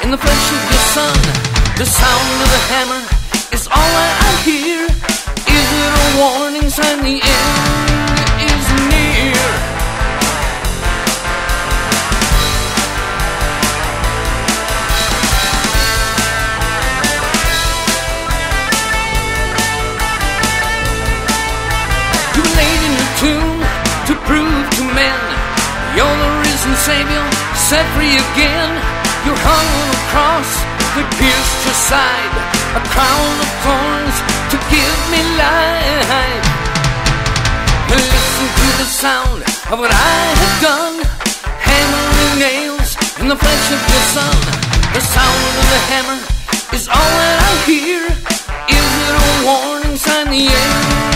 in the flesh of your Son. The sound of the hammer is all that I hear. Is it a warning sign the end is near? You were laid in the tomb to prove to men you're the risen Savior, set free again. You're hung on a cross that pierced your side, a crown of thorns to give me life. Listen to the sound of what I have done, hammering nails in the flesh of your Son. The sound of the hammer is all that I hear. Is it a warning sign the end